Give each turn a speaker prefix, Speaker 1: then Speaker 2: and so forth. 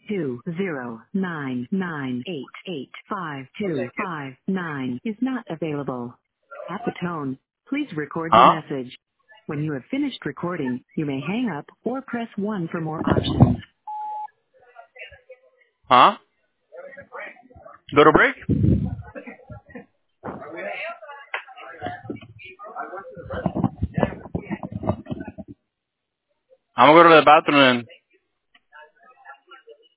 Speaker 1: 20998852529 is not available. At the tone, please record your
Speaker 2: Huh?
Speaker 1: message. When you have finished recording, you may hang up or press 1 for more options.
Speaker 2: Huh? Go to break? I'm gonna go to the bathroom and